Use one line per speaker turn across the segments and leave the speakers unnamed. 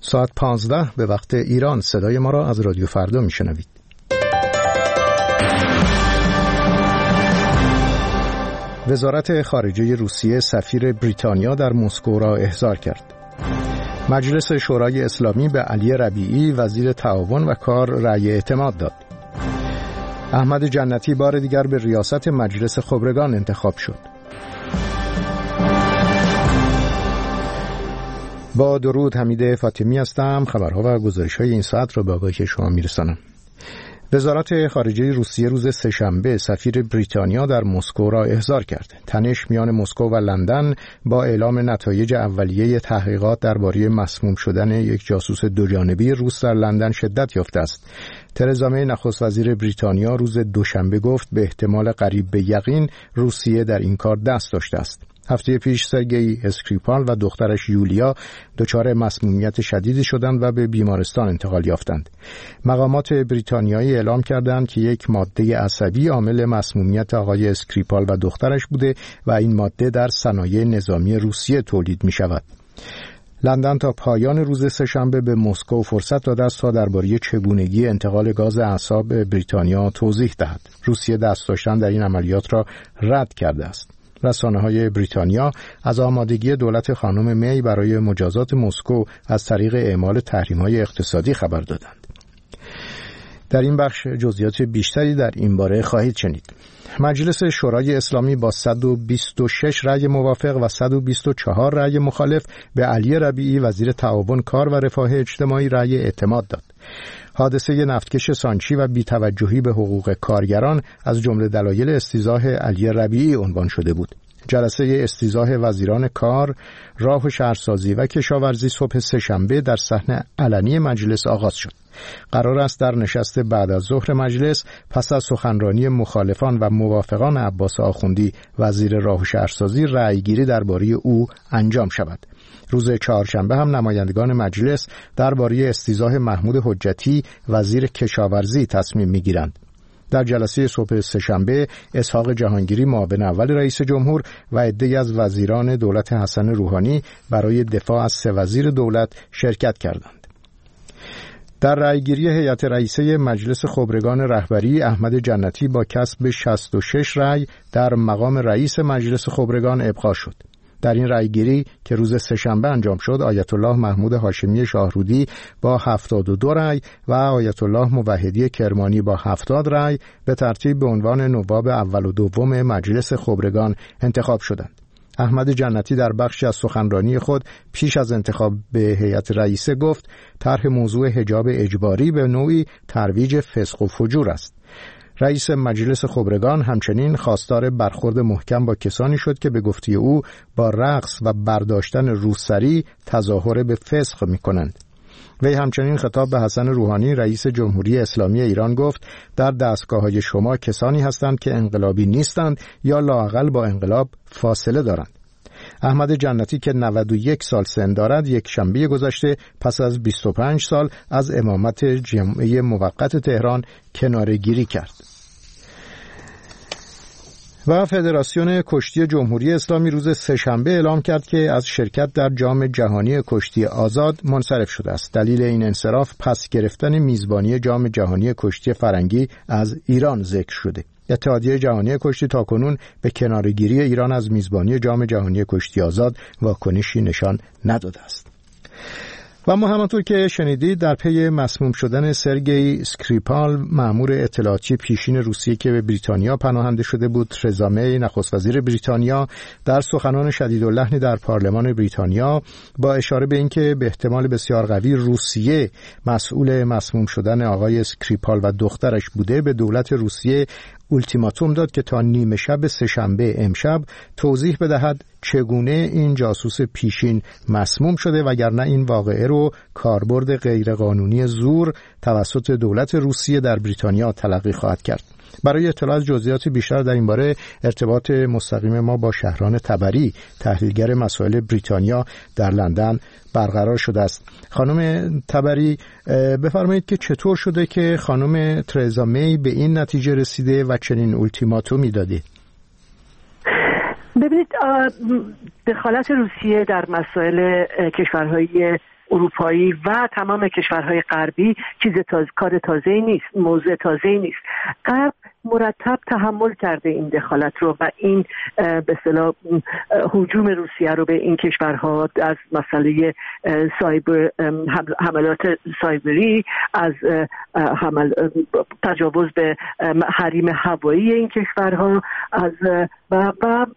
ساعت 15 به وقت ایران صدای ما را از رادیو فردا میشنوید. وزارت خارجه روسیه سفیر بریتانیا در مسکو را احضار کرد. مجلس شورای اسلامی به علی ربیعی وزیر تعاون و کار رأی اعتماد داد. احمد جنتی بار دیگر به ریاست مجلس خبرگان انتخاب شد. با درود، حمید فاطمی هستم. خبرها و گزارش‌های این ساعت را به آگاهی شما می‌رسانم. وزارت خارجه روسیه روز سه‌شنبه سفیر بریتانیا در مسکو را احضار کرد. تنش میان مسکو و لندن با اعلام نتایج اولیه تحقیقات درباره مسموم شدن یک جاسوس دوجانبه روس در لندن شدت یافته است. ترزا می نخست وزیر بریتانیا روز دوشنبه گفت به احتمال قریب به یقین روسیه در این کار دست داشته است. هفته پیش سرگئی اسکریپال و دخترش یولیا دچار مسمومیت شدیدی شدند و به بیمارستان انتقال یافتند. مقامات بریتانیایی اعلام کردند که یک ماده عصبی عامل مسمومیت آقای اسکریپال و دخترش بوده و این ماده در صنایع نظامی روسیه تولید می شود. لندن تا پایان روز سه‌شنبه به مسکو فرصت داده است تا درباره چگونگی انتقال گاز اعصاب بریتانیا توضیح دهد. روسیه دست داشتن در این عملیات را رد کرده است. رسانه‌های بریتانیا از آمادگی دولت خانم می برای مجازات مسکو از طریق اعمال تحریم‌های اقتصادی خبر دادند. در این بخش جزئیات بیشتری در این باره خواهید شنید. مجلس شورای اسلامی با 126 رأی موافق و 124 رأی مخالف به علی ربیعی وزیر تعاون کار و رفاه اجتماعی رأی اعتماد داد. حادثه نفتکش سانچی و بی‌توجهی به حقوق کارگران از جمله دلایل استیضاح علی ربیعی عنوان شده بود. جلسه استیضاح وزیران کار، راه و شهرسازی و کشاورزی صبح سه‌شنبه در صحن علنی مجلس آغاز شد. قرار است در نشست بعد از ظهر مجلس پس از سخنرانی مخالفان و موافقان عباس آخوندی وزیر راه و شهرسازی رأیگیری درباره او انجام شود. روز چهارشنبه هم نمایندگان مجلس درباره استیضاح محمود حجتی وزیر کشاورزی تصمیم می‌گیرند. در جلسه صبح سه‌شنبه اسحاق جهانگیری معاون اول رئیس جمهور و عده‌ای از وزیران دولت حسن روحانی برای دفاع از 3 وزیر دولت شرکت کردند. در رأیگیری هیئت رئیسه مجلس خبرگان رهبری احمد جنتی با کسب 66 رأی در مقام رئیس مجلس خبرگان ابقا شد. در این رأیگیری که روز سه‌شنبه انجام شد، آیت الله محمود هاشمی شاهرودی با 72 رأی و آیت الله موحدی کرمانی با 70 رأی به ترتیب به عنوان نواب اول و دوم مجلس خبرگان انتخاب شدند. احمد جنتی در بخشی از سخنرانی خود پیش از انتخاب به هیئت رئیسه گفت طرح موضوع حجاب اجباری به نوعی ترویج فسق و فجور است. رئیس مجلس خبرگان همچنین خواستار برخورد محکم با کسانی شد که به گفته او با رقص و برداشتن روسری تظاهر به فسق می‌کنند. وی همچنین خطاب به حسن روحانی رئیس جمهوری اسلامی ایران گفت در دستگاه‌های شما کسانی هستند که انقلابی نیستند یا لااقل با انقلاب فاصله دارند. احمد جنتی که 91 سال سن دارد یک شنبه گذشته پس از 25 سال از امامت جمعیت موقت تهران کناره‌گیری کرد. و فدراسیون کشتی جمهوری اسلامی روز سه‌شنبه اعلام کرد که از شرکت در جام جهانی کشتی آزاد منصرف شده است. دلیل این انصراف پس گرفتن میزبانی جام جهانی کشتی فرنگی از ایران ذکر شده. اتحادیه جهانی کشتی تاکنون به کناره‌گیری ایران از میزبانی جام جهانی کشتی آزاد واکنشی نشان نداده است. و ما همانطور که شنیدید در پی مسموم شدن سرگئی اسکریپال مأمور اطلاعاتی پیشین روسیه که به بریتانیا پناهنده شده بود، ترزا می نخست وزیر بریتانیا در سخنان شدیداللحنی در پارلمان بریتانیا با اشاره به اینکه به احتمال بسیار قوی روسیه مسئول مسموم شدن آقای اسکریپال و دخترش بوده به دولت روسیه اولتیماتوم داد که تا نیمه شب سه‌شنبه امشب توضیح بدهد چگونه این جاسوس پیشین مسموم شده وگرنه این واقعه رو کاربرد غیرقانونی زور توسط دولت روسیه در بریتانیا تلقی خواهد کرد. برای اطلاع از جزئیات بیشتر در این باره ارتباط مستقیم ما با شهران تبری تحلیلگر مسائل بریتانیا در لندن برقرار شده است. خانم تبری بفرمایید که چطور شده که خانم ترزا می به این نتیجه رسیده و چنین اولتیماتومی داده؟
ببینید، دخالت روسیه در مسائل کشورهای اروپایی و تمام کشورهای غربی کار تازه‌ای نیست، موضوع تازه‌ای نیست. غرب مرتب تحمل کرده این دخالت رو و این به اصطلاح هجوم روسیه رو به این کشورها از مسئله حملات سایبری، از تجاوز به حریم هوایی این کشورها، از و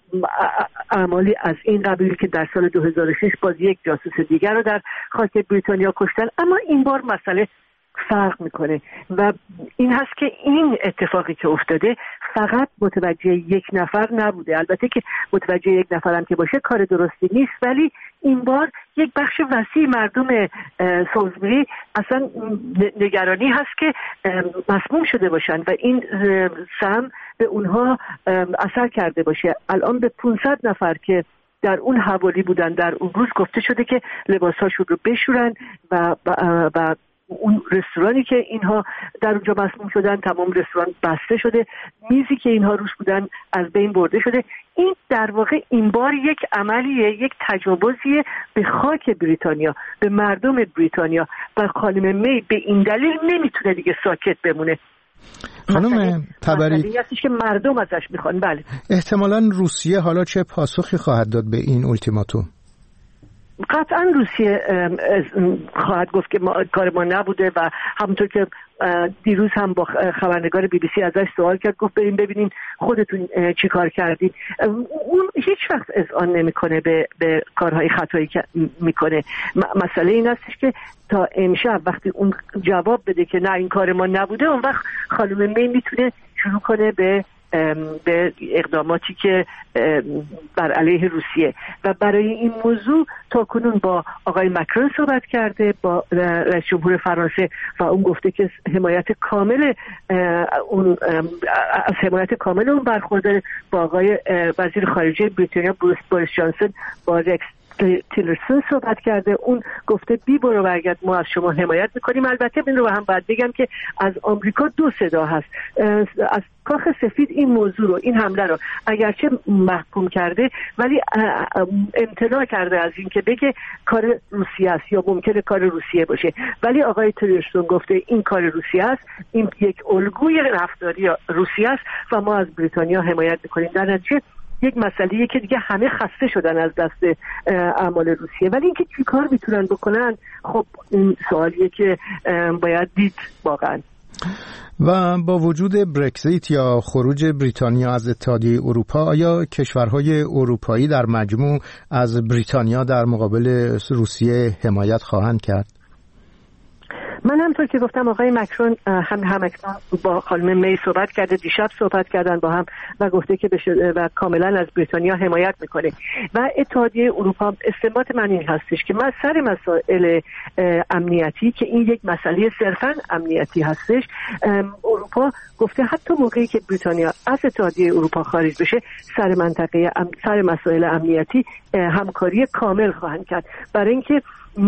اعمالی از این قبیل که در سال 2006 باز یک جاسوس دیگر رو در خاک بریتانیا کشتن. اما این بار مسئله فرق میکنه و این هست که این اتفاقی که افتاده فقط متوجه یک نفر نبوده. البته که متوجه یک نفر هم که باشه کار درستی نیست، ولی این بار یک بخش وسیع مردم سالزبوری اصلا نگرانی هست که مسموم شده باشن و این سم به اونها اثر کرده باشه. الان به 500 نفر که در اون حوالی بودن در اون روز گفته شده که لباساشون رو بشورن و اون رستورانی که اینها در اونجا مسموم شدن، تمام رستوران بسته شده، میزی که اینها روش بودن از بین برده شده. این در واقع این بار یک عملیه، یک تجاوزیه به خاک بریتانیا، به مردم بریتانیا و خانم می به این دلیل نمیتونه دیگه ساکت بمونه.
خانم تبری،
مسئله هستش که مردم ازش میخوان. بله، احتمالاً
روسیه حالا چه پاسخی خواهد داد به این اولتیماتوم؟
قطعا روسیه خواهد گفت که کار ما نبوده و همونطور که دیروز هم با خبرنگار BBC ازش سوال کرد، گفت بریم ببینین خودتون چی کار کردید. اون هیچ وقت اذعان نمیکنه به کارهای خطایی که میکنه. مسئله این هستش که تا امشب وقتی اون جواب بده که نه این کار ما نبوده، اون وقت خانم می میتونه شروع کنه به اقداماتی که بر علیه روسیه. و برای این موضوع تاکنون با آقای مکرون صحبت کرده، با رئیس جمهور فرانسه، و اون گفته که حمایت کامل اون از حمایت کامل اون برخورداره. با آقای وزیر خارجه بریتانیا بوریس جانسون، با رکس تیلرسون صحبت کرده. اون گفته بی برو برگرد، ما از شما حمایت میکنیم. البته این رو هم باید بگم که از آمریکا دو صدا هست. از کاخ سفید این موضوع رو، این حمله رو اگرچه محکوم کرده، ولی امتناع کرده از این که بگه کار روسیه است یا ممکنه کار روسیه باشه. ولی آقای تیلرسون گفته این کار روسیه است، این یک الگوی رفتاری روسیه است و ما از بریتانیا حمایت میکنیم. در نتیجه یک مسئله‌ایه که دیگه همه خسته شدن از دست اعمال روسیه، ولی اینکه چی کار میتونن بکنن، خب این سوالیه که باید دید واقعا.
و با وجود برکزیت یا خروج بریتانیا از اتحادیه اروپا، آیا کشورهای اروپایی در مجموع از بریتانیا در مقابل روسیه حمایت خواهند کرد؟
من همطور که گفتم آقای مکرون هم با خانم می صحبت کرده، دیشب صحبت کردن با هم و گفته که و کاملا از بریتانیا حمایت میکنه. و اتحادیه اروپا، استنباط من این هستش که سر مسائل امنیتی که این یک مسئله صرفا امنیتی هستش، اروپا گفته حتی موقعی که بریتانیا از اتحادیه اروپا خارج بشه، سر مسائل امنیتی همکاری کامل خواهند کرد، برای اینکه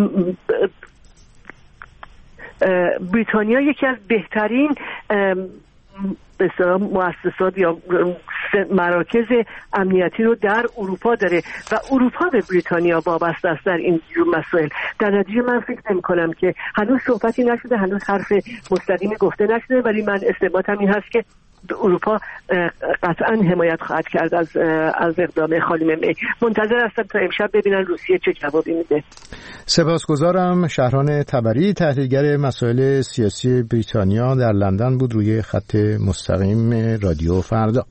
بریتانیا یکی از بهترین به اصطلاح مؤسسات یا مراکز امنیتی رو در اروپا داره و اروپا به بریتانیا وابسته است در این مسائل. در نتیجه من فکر نمی‌کنم که هنوز صحبتی نشده، هنوز حرف مستقیمی گفته نشده، ولی من استنباطم این هست که اروپا قطعا حمایت خواهد کرد از اقدام خانم می. منتظر هستم تا امشب ببینن روسیه چه جوابی میده.
سپاسگزارم. شهران تبری، تحلیلگر مسائل سیاسی بریتانیا، در لندن بود روی خط مستقیم رادیو فردا.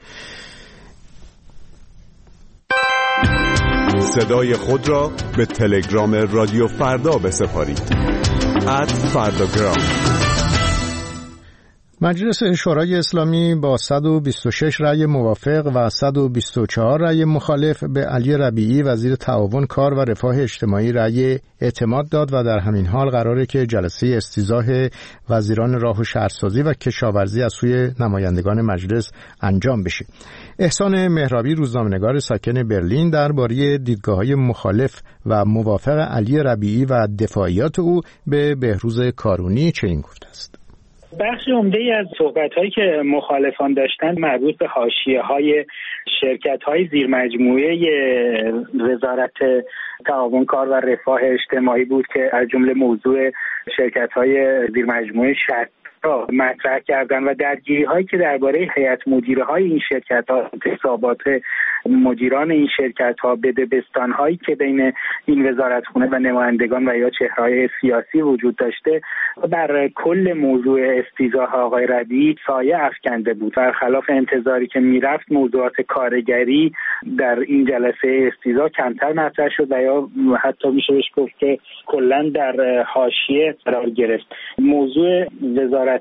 صدای خود را به تلگرام رادیو فردا بسپارید. @فرdagram.
مجلس شورای اسلامی با 126 رأی موافق و 124 رأی مخالف به علی ربیعی وزیر تعاون، کار و رفاه اجتماعی رأی اعتماد داد و در همین حال قراره که جلسه استیضاح وزیران راه و شهرسازی و کشاورزی از سوی نمایندگان مجلس انجام بشه. احسان مهرابی، روزنامه‌نگار ساکن برلین، درباره دیدگاه‌های مخالف و موافق علی ربیعی و دفاعیات او به بهروز کارونی چنین گفته است:
بخش عمده‌ای از صحبت‌هایی که مخالفان داشتن مربوط به حاشیه‌های شرکت‌های زیرمجموعه وزارت تعاون کار و رفاه اجتماعی بود که از جمله موضوع شرکت‌های زیرمجموعه را مطرح کردن و درگیری‌هایی که درباره هیئت مدیره‌های این شرکت‌ها، انتصابات مدیران این شرکت‌ها، بدبستان‌هایی که بین این وزارتخونه و نمایندگان و یا چهره‌های سیاسی وجود داشته بر کل موضوع استیضاح آقای ربیعی سایه افکنده بود. برخلاف انتظاری که میرفت موضوعات کارگری در این جلسه استیضاح کمتر مطرح شد و یا حتی میشه بهش گفت که کلاً در حاشیه قرار گرفت. موضوع وزارت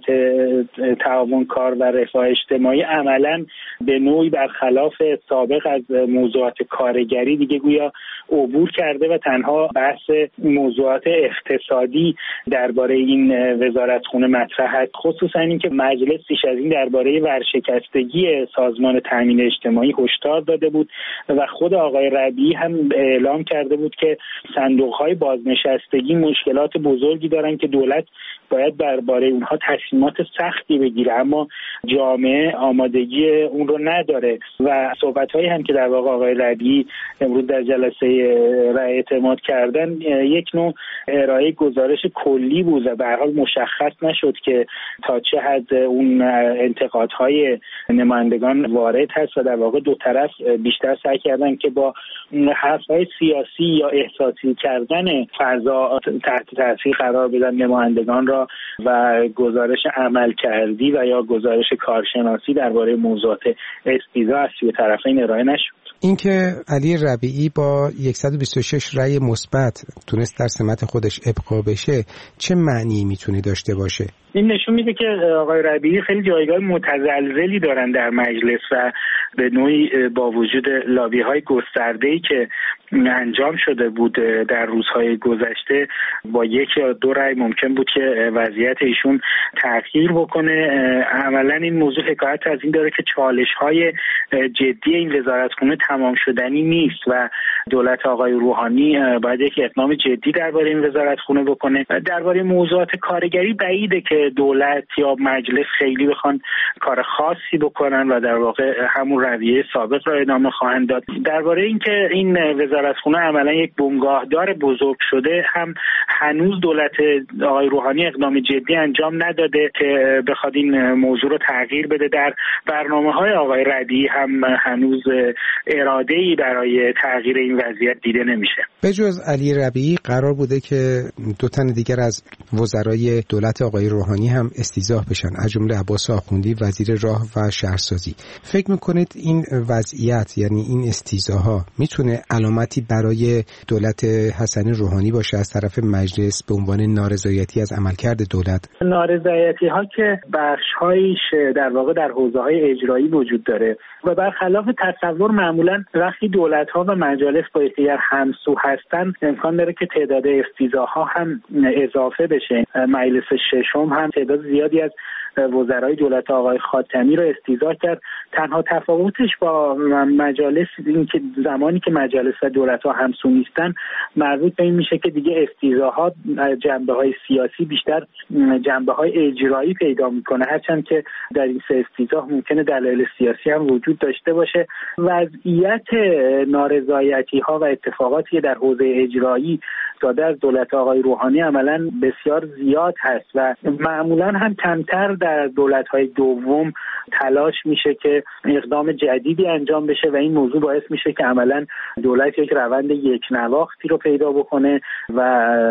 تعاون کار و رفاه اجتماعی عملاً به نوعی برخلاف سابق از موضوعات کارگری دیگه گویا عبور کرده و تنها بحث موضوعات اقتصادی درباره این وزارتخونه مطرح است. خصوصا اینکه مجلس پیش از این درباره ورشکستگی سازمان تامین اجتماعی هشدار داده بود و خود آقای ربیعی هم اعلام کرده بود که صندوق‌های بازنشستگی مشکلات بزرگی دارن که دولت باید درباره اونها تصمیمات سختی بگیره، اما جامعه آمادگی اون رو نداره و صحبت‌هایی هم که در واقع آقای ربیعی امروز در جلسه رأی اعتماد کردن یک نوع ارائه گزارش کلی بود و به هر حال مشخص نشد که تا چه حد اون انتقادهای نمایندگان وارد هست و در واقع دو طرف بیشتر سعی کردن که با حرف‌های سیاسی یا احساسی کردن فضا تحت تاثیر قرار بدن نمایندگان را و گزارش عمل کردی و یا گزارش کارشناسی درباره موضوعات استیضاح از سوی طرفین ارائه نشد.
اینکه علی ربیعی با 126 رأی مثبت تونست در سمت خودش ابقا بشه چه معنی میتونه داشته باشه؟
این نشون میده که آقای ربیعی خیلی جایگاه متزلزلی دارن در مجلس و به نوعی با وجود لابی‌های گسترده‌ای که انجام شده بود در روزهای گذشته با 1 یا 2 رأی ممکن بود که وضعیت ایشون تغییر بکنه. عملاً این موضوع حکایت از این داره که چالش‌های جدی این وزارتخونه تمام شدنی نیست و دولت آقای روحانی باید یک اقدام جدی درباره این وزارتخونه بکنه. درباره موضوعات کارگری بعیده که دولت یا مجلس خیلی بخوان کار خاصی بکنن و در واقع همون رویه سابق را ادامه خواهند داد. درباره اینکه این وزارتخونه عملا یک بنگاهدار بزرگ شده هم هنوز دولت آقای روحانی اقدام جدی انجام نداده که بخواد این موضوع رو تغییر بده. در برنامه‌های آقای ربیعی هم هنوز اراده‌ای برای تغییر این وضعیت دیده نمیشه.
به جز علی ربیعی قرار بوده که 2 تن دیگر از وزرای دولت آقای روحانی هم استیضاح بشن، از جمله عباس آخوندی وزیر راه و شهرسازی. فکر میکنید این وضعیت یعنی این استیضاح‌ها میتونه علامتی برای دولت حسن روحانی باشه از طرف مجلس به عنوان نارضایتی از عملکرد دولت؟
نارضایتی‌ها که بخش‌هایش در واقع در حوزه‌های اجرایی وجود داره و برخلاف تصور معمولاً وقتی دولت‌ها و مجالس با یکدیگر همسو هستن امکان داره که تعداد استیضاح‌ها هم اضافه بشه. مجلس ششم هم تعداد زیادی از وزرای دولت آقای خاتمی رو استیضاح کرد. تنها تفاوتش با مجالس این که زمانی که مجالس و دولت‌ها همسو نیستن مربوط به این میشه که دیگه استیضاحات جنبه‌های سیاسی بیشتر جنبه‌های اجرایی پیدا میکنه، هرچند که در این 3 استیضاح ممکنه دلایل سیاسی هم وجود داشته باشه. وضعیت نارضایتی‌ها و اتفاقاتی که در حوزه اجرایی داده از دولت آقای روحانی عملاً بسیار زیاد هست و معمولاً هم کمتر در دولت‌های دوم تلاش میشه که اقدام جدیدی انجام بشه و این موضوع باعث میشه که عملاً دولت یک روند یک نواختی رو پیدا بکنه و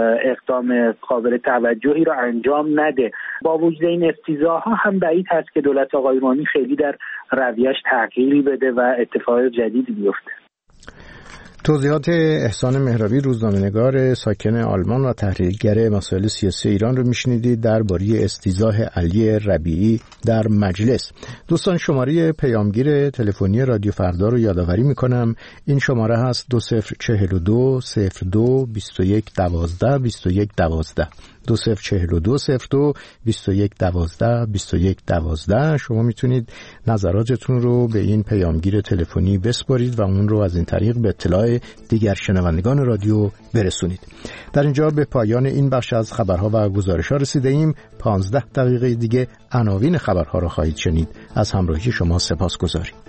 اقدام قابل توجهی رو انجام نده. با وجود این استیضاح‌ها هم بعید هست که دولت آقای روحانی خیلی در رویه‌اش تغییری بده و اتفاقات جدیدی بیفته.
توضیحات احسان مهرابی، روزنامه‌نگار ساکن آلمان و تحلیلگر مسائل سیاسی ایران رو میشنیدید درباره استیضاح علی ربیعی در مجلس. دوستان شماره پیامگیر تلفنی رادیو فردا رو یادآوری میکنم. این شماره هست 2042 02 21 12 21 12 204202 2112 2112. شما میتونید نظراتتون رو به این پیامگیر تلفنی بسپارید و اون رو از این طریق به اطلاع دیگر شنوندگان رادیو برسونید. در اینجا به پایان این بخش از خبرها و گزارش‌ها رسیده ایم. 15 دقیقه دیگه عناوین خبرها را خواهید شنید. از همراهی شما سپاسگزاریم.